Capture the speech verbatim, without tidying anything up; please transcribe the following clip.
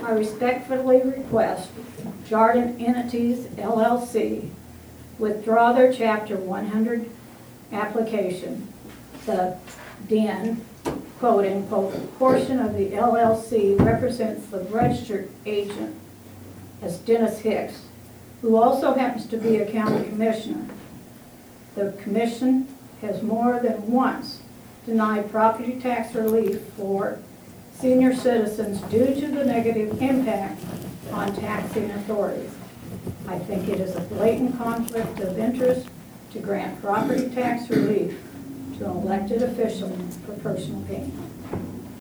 I respectfully request Jardine Entities L L C withdraw their Chapter one hundred application. The D I N, quote unquote, portion of the L L C represents the registered agent as Dennis Hicks, who also happens to be a county commissioner. The commission has more than once denied property tax relief for senior citizens due to the negative impact on taxing authorities. I think it is a blatant conflict of interest to grant property tax relief to an elected official for personal gain.